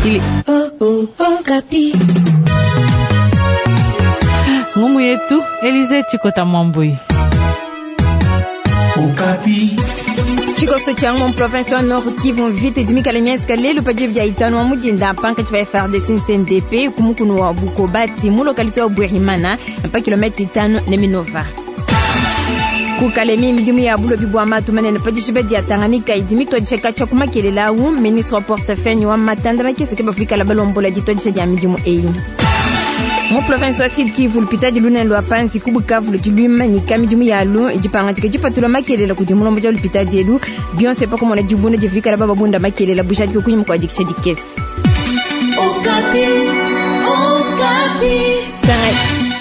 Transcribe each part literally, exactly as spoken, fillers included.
Ili oh oh Okapi. Ngumu yetu Elize Chikota Mwambui. Okapi. Chikoso changu province wa Nord Kivu vite dimika lemieska lelo pa jivya itano wa mujinda panka chwa F R D C N D P kumukunu wa Bukobati mu lokalite wa Bwerimana pa kilomita itano ne Minova. Kukalemi midimu ya bulo bibwa matu manene pa jishibedi ya Tanganyika idimi to jisheka cha kumakelela u ministre wa portefeuille wa matanda makisi ke bafika la balombola jito jisha midimu eyi. Mu province wa Sud Kivu lupitaji luna lwa pansi kubukavu lujulima ni kamidimu ya lu ijipanga chike jifatula makelela kudimu lomboja lupitaji elu Beyonce pa kumona jibuna jifika la baba bunda makelela bushadi kukunyimu kwa jikisha dikesi. Okapi, Okapi. Sai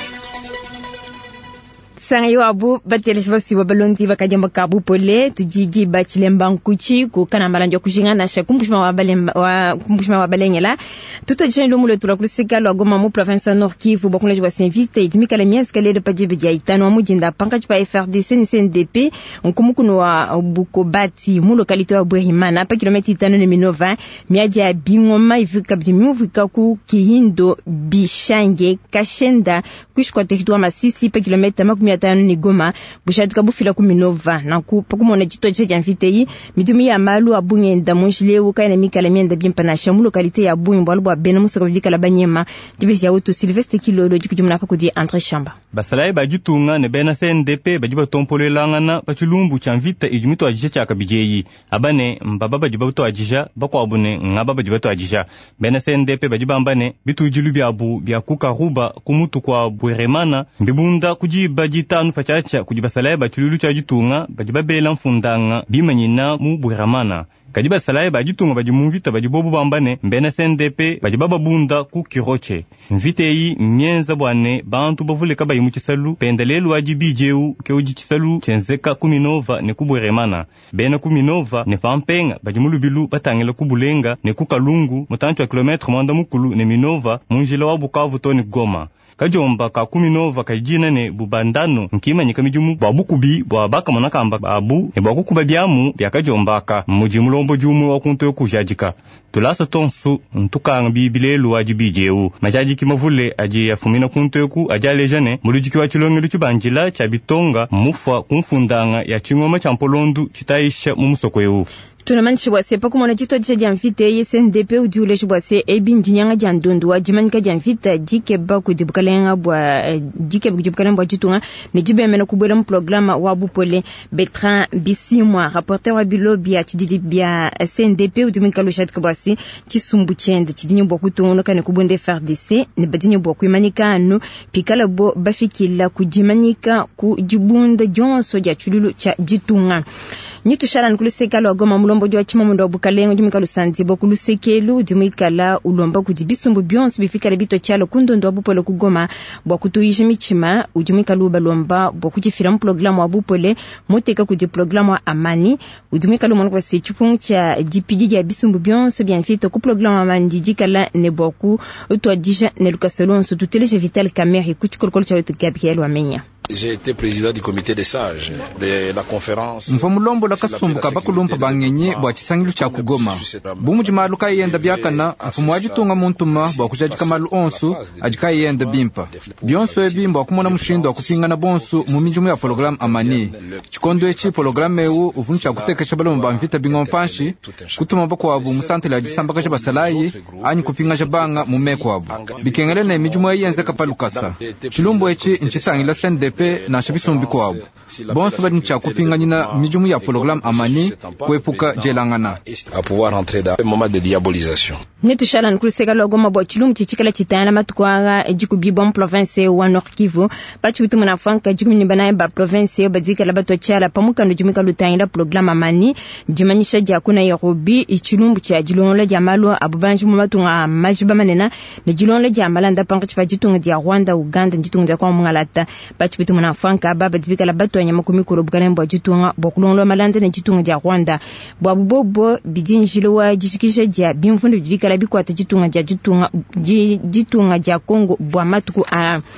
Sangi wabu batele shvasi wabalonzi wakajamba kabu pole tujiji bachilemba nkuchi kukana malanjo kushinga na shakumbushma wabalemba wa kumbushma wabalengela tuto jeni lomulo tulakusika lwa Goma mu province Nord Kivu bakuna jwa s'invite idimika le mienska le pa jibe dia itano mujinda panka pa F R D C N D P nkumukuno wa Bukobati mu lokalite wa Bwerimana pa kilomita itano ne Minova miadi ya Bingoma ifika bimuvika ku Kihindo Bishange Kashenda kushikwa territoire Masisi pa kilomita makumi atano ni Goma bushadi kabufila ku Minova na ku pakumona jito je janvite midumi ya malu abunye ndamonjile ukana mikala mienda bimpa na shamu lokalite ya Bumbo albo bena musaka bidika la banyema tibi ya wutu Sylvestre Kilolo jikujumna ka kudi Andre Chamba basalai bajitunga ne bena C N D P bajiba tompolelangana pachulumbu chanvita ijumito ajisha chaka bijeyi abane mbaba bajiba to ajisha bako abune ngaba bajiba to ajisha bena C N D P bajiba mbane bitujilu bya abu bya kukaruba kumutu kwa Bweremana mbibunda kujiba jitanu fachacha kujibasalai bachululu chajitunga bajiba bela mfundanga bimanyina mu Bweramana kajiba salai bajitunga bajimuvita bajibobu bambane mbena C N D P bajibaba bunda ku Kiroche mvite yi mienza bwane bantu bavule kaba yimu chisalu pendelelu ajibijeu ke uji chisalu chenzeka ku Minova ne ku Bweremana bena ku Minova ne fampenga bajimulubilu batangela ku Bulenga ne ku Kalungu mutancho kilometre mwanda mukulu ne Minova munjila wa Bukavu toni Goma kajomba ka Kuminova kajina ne bubandano nkima nyika mijumu babukubi bwabaka monakamba babu ne bakukuba byamu byakajombaka mujimulombo jumu wakunto kujajika tulasa tonsu ntukanga bibilelu ajibijeu majaji kimavule aji yafumina kunto ku ajalejane mulujiki wa chilongelo chibanjila cha bitonga mufa kumfundanga ya chingoma cha mpolondu chitaisha mumusokwewu Tunaman shibwase pa kumona jito jisha janvite ye S N D P udiule shibwase ebi njinyanga jandondo wa jimanika janvita jike ba kudibukalenga bwa jike bukudibukalenga bwa jitunga ne jibe mena kubwela mu programa wa bupole Bertrand Bisimwa rapporteur wa bilobi ya chididi bia S N D P udimika lo shatka bwase chisumbu chende chidinyo bwa kutunga kane kubunde F R D C ne badinyo bwa kuimanika anu pikala bo bafikila kujimanika kujibunda jonso ja chululu cha jitunga Nitu sharan kuluseka lo Goma mulombo jwa chima mundo bukalengo jumika lusanzi bo kulusekelu dimikala ulomba kudibisumbu Beyonce bifika lebito chalo kundondo abupole ku Goma bwa kutuisha michima ujumika luba lomba bwa kujifira mu programu abupole moteka kudi programu amani ujumika lo monko se chupung cha D P D ya bisumbu Beyonce bien fito ku programu amani dijikala ne boku utwa dija ne lukaselon so tuteleje vital camera kuchikolkol cha wetu Gabriel Wamenya. J'ai été président du comité des sages de la conférence. Mfamulombo la kasumbuka bakulumpa bangenye bwa chisangilu cha kugoma. Bumu jimalu kayenda byakana mfumu wajitunga muntuma bwa kujajika malu onsu ajikayenda bimpa. Beyonce ebimba wakumona mushindo wakupingana bonsu mu mijumu ya program amani. Chikondo echi program ewu uvuncha kutekesha balo mbamvita bingomfanshi kutuma bako abu musante la jisambaka jabasalayi anyi kupinga jabanga mu meko abu. Bikengele na mijumu yenze kapalukasa. Chilumbo echi nchitangila S N D P na shabisumbi kwa abu. Bonsu badi ncha kupinga nina mijumu ya program amani kuepuka jelangana. À pouvoir entrer dans un moment de diabolisation. Nitu shalan kuluseka lo Goma bwa chilum chichikala chitana matukwaga ejiku bibon province wa Nord Kivu pachi bitu munafanka jiku minibana ba province badika la bato chala pamuka ndo jumika lutangila program amani jimanyisha jakuna Nairobi ichilumbu cha jilonla jamalo abubanji mu matunga majiba manena ne jilonla jamala nda panka chipa jitunga dia Rwanda Uganda jitunga dia kwa mungalata pachi bitu munafanka baba dibika la bato nyama kumikoro bukalembo jitunga bokulonlo malanda ne jitunga dia Rwanda bwa bubobo bidinjilo wa jishikisha dia bimfundo bidika la bikwata jitunga dia jitunga jitunga dia Kongo bwa matuku a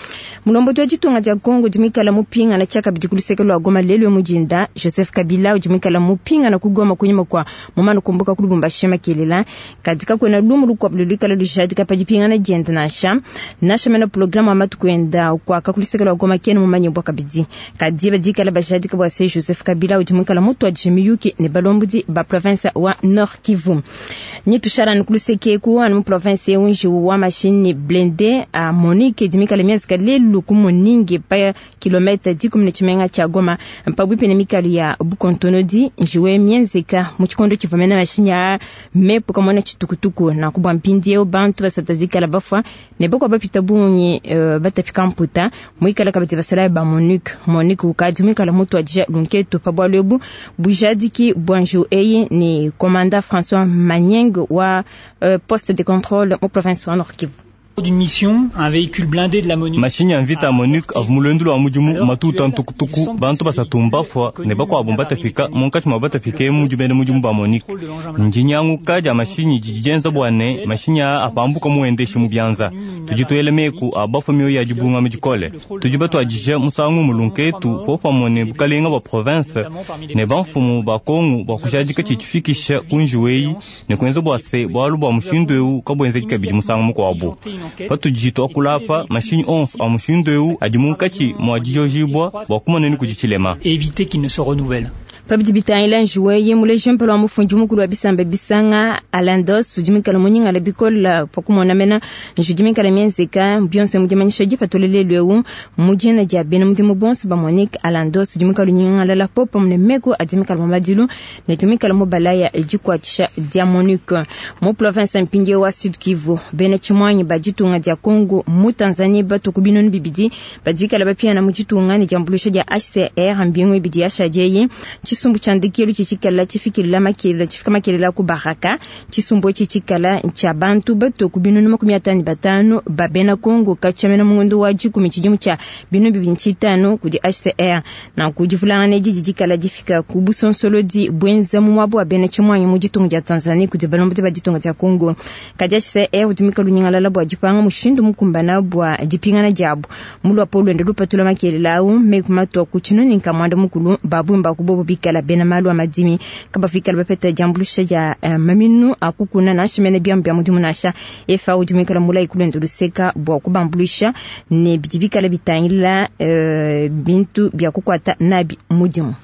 mulombo twa chitunga cha Kongo jimikala mupinga na chaka bijikulisekelo Goma lelo mujinda Joseph Kabila jimikala mupinga na kugoma kunyima kwa mumano kumbuka kulubumba shema kelela katika kwena lumuru kwa bululika lo lishadi kapajipinga na jenda na sham na shama na programu amatu kwenda kwa kakulisekelo Goma kenu mumanyi mbwa kabidi kadiba jikala bashadi kabwa se Joseph Kabila jimikala mutu wa jimiyuki ni balombuzi ba province wa Nord Kivu ni tushara nkuliseke kuwa mu province unji wa machine blende a Monique jimikala miezi kalelu kumoningi pa kilomita di kumne chimenga cha Goma mpabwipe ne mikali ya Bukontonodi njiwe mienzeka mu chikondo chivamena mashinya mepo kamona chitukutuku na kubwa mpindi yo bantu basatazika la bafwa ne boko bapita bunyi uh, batafika mputa muikala kabati basala ba Monique Monique ukaji muikala mutu ajia lunketo pabwa lebu bujadiki bwanjo eye ni commandant François Manyeng wa uh, poste de contrôle au province wa Nord Kivu d'une mission un véhicule blindé de la Monique machine invita Monique avumulendulu amujumu matuta ntukutuku bantu basatumba fwa ne bako abumbata fika monkachi mabata fike mujubende mujumu ba Monique njinyangu kaja machine jijenza bwane machine apambuka muendeshe mubyanza tujitoele meku abafu miyo ya jibunga mujikole tujibatu ajije musangu mulunketu fofa mone bukalenga ba province ne banfumu ba Kongo bakushajika chichifikisha kunjuwei ne kwenza bwase bwalu bwa mushindweu kabwenze kikabiji musangu mukwabo patu jito akulapa machine onze a mushindweu ajimunkachi mwajijojibwa wakumane ni kujichilema éviter qu'il ne se renouvelle pabidi bitangila njuweye mule jempelo wa mufunji mukulu wa bisambe bisanga alandos ujimikala munyinga la bikola pokumona mena njujimikala mienzeka mbionse mujimanyisha jipa tolele lwewu mujina jabena mudimu bonse ba Monique alandos ujimikala nyinga la la popo mne mego ajimikala mamadilu na jimikala mubalaya ejikwa chisha dia Monique mu province mpinge wa Sud Kivu bena chimwanyi bajitunga dia Kongo mu Tanzania batu kubinonu bibidi badvikala bapia na mujitunga ni jambulisha dia H C R mbingwe bidi ya shajeye chisumbu chandikelu chichikala chifikila makela chifika makela ku baraka chisumbu chichikala cha bantu bato kubinunu makumi atani batano babena Kongo kachamena mungondo waji kumichijimu cha binu bibinchitano kudi H C R na kujifulana neji jijikala jifika kubusonsolo di bwenza mumwabu abena chimwanyi mujitunga ya Tanzania kudi balombote bajitunga ya Kongo kadi H C R udimika lunyingala labo ajipanga mushindu mukumbana bwa jipingana jabu mulu apolo ndelu patula makela au mekumato kuchinoni nkamwanda mukulu babu mba kubobo bikala bena malu amadimi kaba fikala bapeta jambulusha ya uh, maminu akukuna na shimene byambya mudimu nasha efa udimika mula ikulendo luseka bwa kubambulisha ne bidibikala bitangila uh, bintu bya kukwata nabi mudimu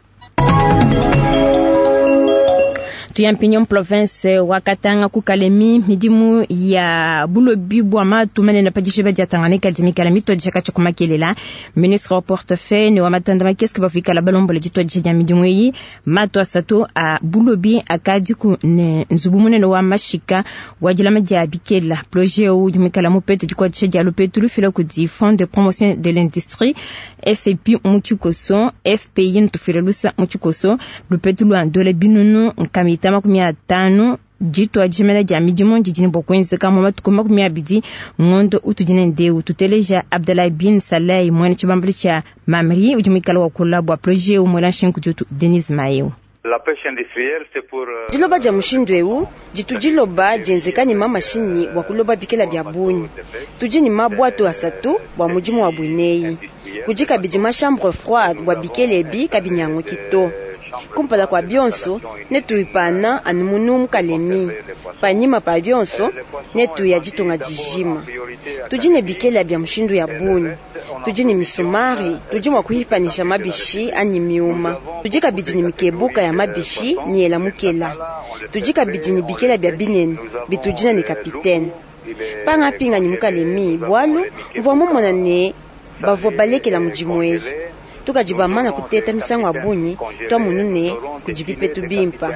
tuyampinyo province wa Katanga ku Kalemi midimu ya bulobi bwa matu mane na pajishiba dia Tanganyika dimikala mito dishaka chukuma kelela ministre wa portefeuille wa matanda makeske bafika la balombo le jitwa dia midimu yi matu asato a bulobi akadi ku ne nzubumune no wa mashika wajila madia bikela projet u dimikala mupete dikwa dia lopetulu fila ku di fond de promotion de l'industrie F P muchukoso F P I ntufirelusa muchukoso lopetulu andole binunu nkamita makumi atano jito ajimela jamidimo jijini bokwenze kama matuko makumi abidi ngondo utujine ndeu tuteleja Abdallah bin Saleh mwene chibambuli cha Mamri ujumikala wa kolabo wa projet umwela shenku jotu Denis Mayo. La pêche industrielle c'est pour uh... jiloba ja mushindweu jitu jiloba jenzekani mama shini wa kuloba bikela bya bunyi tujini mabwato asatu wa mujimu wa Bwineyi kujika bijima chambre froide wa bikele bi kabinyango kito kumpala kwa byonso netu ipana anumunumu Kalemi panyima pa byonso netu ya jitunga jijima tujine bikela bya mushindu ya bunyi tujini misumari tujimwa kuhipanisha mabishi ani miuma tujika bijini mikebuka ya mabishi niela mukela tujika bijini bikela bya binene bitujina ni kapitaine panga pinga ni mukalemi bwalu mvwa mumona ne bavo balekela mujimwezi tukajiba mana kuteta misango abunyi twa munune kujipipe tubimpa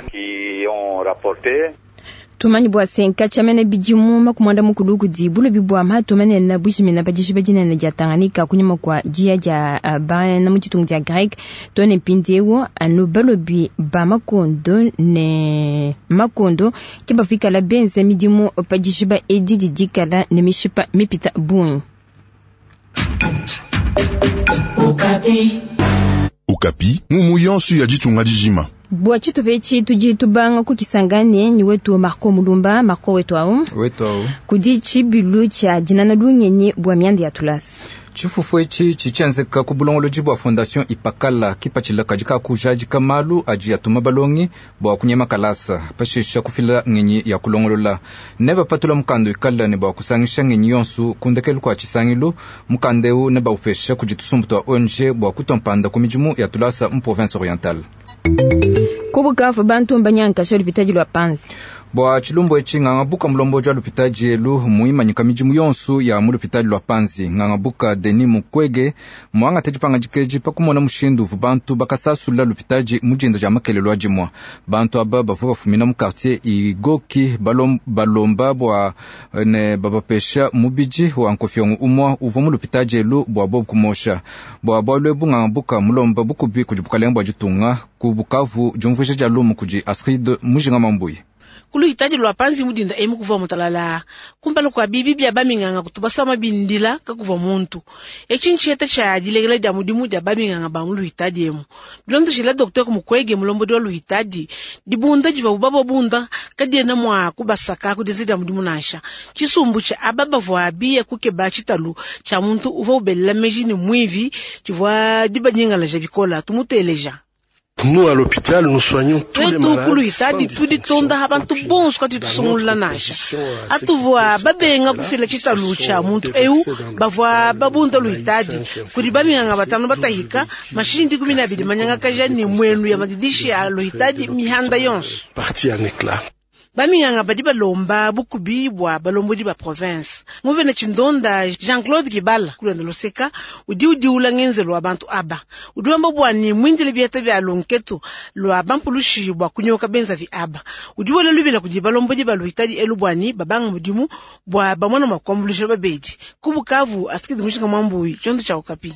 tumani bwa senka chamene bijimu makumwanda mukulu kudibulu bibwa ma tumane na bushimi na bajishiba jina na Tanganyika kunyuma kwa jia ja uh, ba na muchitungu ja Greek tone pindewo anu balobi ba makondo ne makondo kiba fika la benze midimu pajishiba edidi dikala ne mishipa mipita bun Ukapi Ukapi ngumu yonsu ya jitunga dijima bwa chitu pechi tujitu banga kukisangane ni wetu Marco Mulumba Marco wetu au wetu au kudichi bilu cha jinana dunyenye bwa miandi ya tulasi chifufu eci chicenzeka ku bulongoloji bwa fondation ipakala kipachila kajika kujaji kamalu aji yatuma balongi bwa kunyema kalasa pashisha kufila ngenyi ya kulongolola neba patula mukando ikala ne bwa kusangisha ngenyi yonsu kundekelu kwa chisangilu mukandeu neba upesha kujitusumbuta onje bwa kutompanda kumijumu ya tulasa mu province orientale. Kubukafu bantu mbanyanka shori bitaji lwa panzi bwa chilumbo eci ng'angabuka mulombo jwa lupitaji elu muimanyika mijimu yonsu ya mulupitaji lwa panzi ng'angabuka Denis Mukwege mwanga tejipanga jikeji pakumona mushindu vu bantu bakasasula lupitaji mujinda ja makelelo ajimwa bantu aba bavu bafumina mu quartier igoki balom, balomba bwa ne babapesha mubiji wa nkofyongu umwa uvo mulupitaji elu bwa bob kumosha bwa bwa lwebu ng'angabuka mulomba bukubi kujibuka lembo jitunga ku Bukavu jomvesha jalumu kuji Astrid mujinga mambuyi kulu hitaji lwa panzi mudinda emu kuva mutalala kumpano kwa bibi bya baminganga kutubasa mabindila kakuva muntu echinchi yete cha dilegele dia mudimu dia baminganga ba mulu hitaji emu bilondo shila doktor Mukwege mulombo dia lu hitaji dibunda jiva ubaba bunda kadie na mwa kubasaka kudezi dia mudimu nasha chisumbu cha ababa vwa biya kuke ba chitalu cha muntu uva ubela mejini mwivi chivwa diba nyinga la javikola tumuteleja. Nous à l'hôpital nous soignons tous les malades. Kulu hitadi tudi tonda habantu bons kwa titusumula nasha. Atuvwa babenga kufila chitalu cha muntu eu bavwa babunda lu hitadi. Kuri baminganga batano batahika mashindi kumi na bidi manyanga kajani mwenu ya madidishi ya lu hitadi mihanda yonsu. Parti en éclat. Baminganga badi balomba bukubi bwa balombo di ba province ngove na chindonda Jean-Claude Gibala kulenda loseka udi udi ulangenze lo abantu aba udiwamba bwani mwindile byata bya lonketo lo abampulushi bwa kunyoka benza vi aba udiwole lubila kujibalombo di baluhitadi elubwani babanga mudimu bwa bamwana makwambulisha babedi kubukavu Astrid mushinga mambuyi chondo cha Okapi.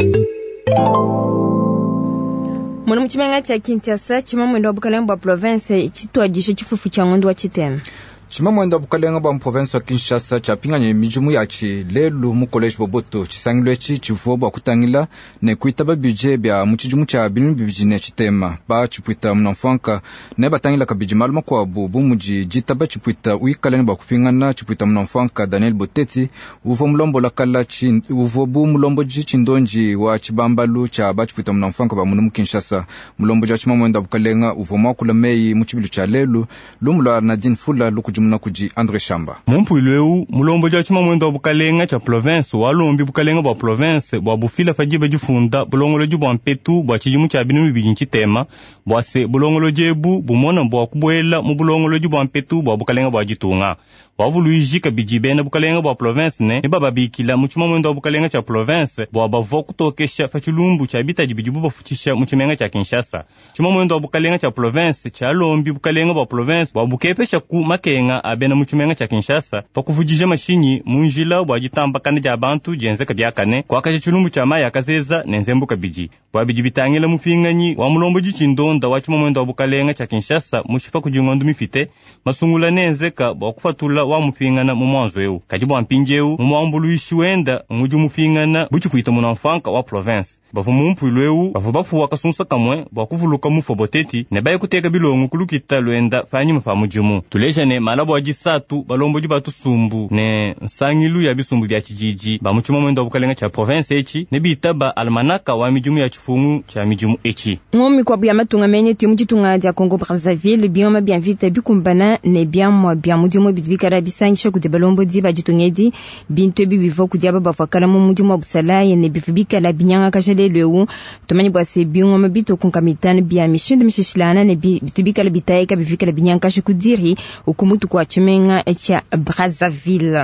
Mwana mchimenga cha Kinshasa chima mwendo wa Bukalembo wa province chitwajisha chifufu cha ngondo wa Chitema. Chima mwendo wa Bukalembo wa province wa Kinshasa chapinganye mijumu yachi lelu mu college Boboto chisangilwe chi chivuo wa kutangila ne kuitaba budget bya muchijumu cha bilimi bibijine Chitema ba chipuita mnamfanka ne batangila kabijimal makwa bubu muji jitaba chipuita uikalani ba kufingana chipuita mnamfanka Daniel Boteti uvo mlombo la kala chi uvo bu mlombo ji chindonji wa chibambalu cha ba chipuita mnamfanka ba munu Kinshasa mlombo ja chima mwendo wa Bukalenga uvo makula mei muchibilu cha lelu lumula Nadine Fula luku muna kuji Andre Shamba mumpu ilweu mulombo ja chima mwendo wa Bukalenga cha province walombi Bukalenga bwa province bwa bufila fajiba jifunda bulongolo jibwa mpetu bwa chijimu cha binu bibijin Chitema bwa se bulongolo jebu bumona bwa kubwela mu bulongolo jibwa mpetu bwa Bukalenga bwa jitunga wavulu ijika bijibena Bukalenga bwa province ne baba bikila mu chima mwendo wa Bukalenga cha province bwa bavo kutokesha fachilumbu cha bitaji bijibu bafutisha mu chimenga cha Kinshasa chima mwendo wa Bukalenga cha province cha lombi Bukalenga bwa province bwa bukepesha ku makenga abena mu chimenga cha Kinshasa pakuvujija mashinyi munjila bwa jitamba kana ja bantu jenze kabyakane kwa kaje chilumbu cha maya kazeza nenzembu kabiji bwa bijibitangela mupinganyi wa mulombo jichindonda wa chima mwendo wa Bukalenga cha Kinshasa mushipa kujingondu mifite masungula nenzeka bwa kufatula wa mupingana mu mwanzo eu kajibwa mpinjeu mu mwambuluishi wenda nguju mupingana buchi kuita munamfanka wa province bavu mumpu ilweu bavu bafu wakasunsa kamwe bwa kuvuluka mufa Boteti ne baye kuteka bilongo kulukita lwenda fanyi mfa mujumu tulejane malabo ajisatu balombo jibatu sumbu ne nsangilu ya bisumbu bya kijiji ba muchuma mwendo wa Bukalenga cha province echi ne bitaba almanaka wa mijumu ya chifungu cha mijumu echi ngomi kwa bya matunga menye timu jitunga ja Congo Brazzaville bioma bien vite bikumbana ne bien mo bien mujumu bidibikara bisangisha kude balombo diba jitungedi bintu bibivo kudiaba bafakala mu mujumu busalaye ne bifibika binyanga kashele leu tomani bwa se biungo mabito kunkamitana bia mishinde mishishilana ne bitibika le bitayeka bifika le binyanka shikudiri ukumutu kwa chimenga cha Brazzaville.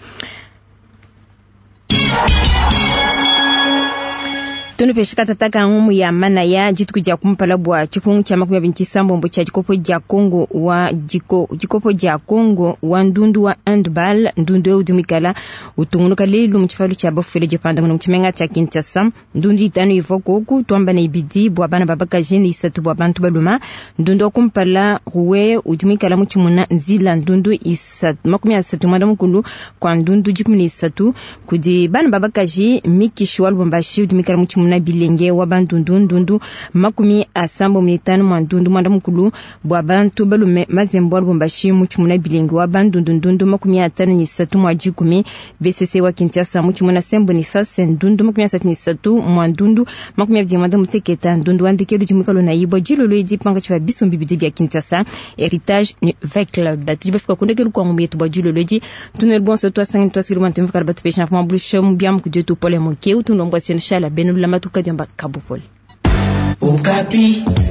Tunu peshika tataka ngumu ya mana ya jitu kujia kumpala bwa chifungu cha makumya binti sambombo cha jikopo jia Kongo wa jiko, jikopo jia Kongo wa ndundu wa handball ndundu ya udumikala utungunuka lilu mchifalu cha bafule jepanda munu mchimenga cha Kinshasa ndundu itanu yivoko huku tuamba na ibidi bwa bana babaka jeni isatu bwa bantu baluma ndundu wa kumpala huwe udumikala mchimuna nzila ndundu isatu makumya isatu mada mkulu kwa ndundu jikumini isatu kudi bana babaka ji miki shuwalu bombashi udumikala mchimuna chumuna bilenge wa bandundu ndundu makumi asamba munitano mwandundu mwanda mukulu bwa bantu balume mazembo albombashi mu chumuna bilenge wa bandundu ndundu makumi atano ni satu mwajikumi B C C wa Kinshasa mu chumuna sembo ni fase ndundu makumi asatu ni satu mwandundu makumi abdi mwanda muteketa ndundu andikelu jimukalo na ibo jilo loidi panga chwa bisumbi bidi bya Kinshasa heritage ni veclub batu fika kundekelu kwa ngumbi yetu bajilo loidi tunel bon so to sangi to siru mantemfu karabatu pesha fama blusho mbiam ku jetu pole moke utunomba senshala benulu la matuka jamba kabupole. Okapi.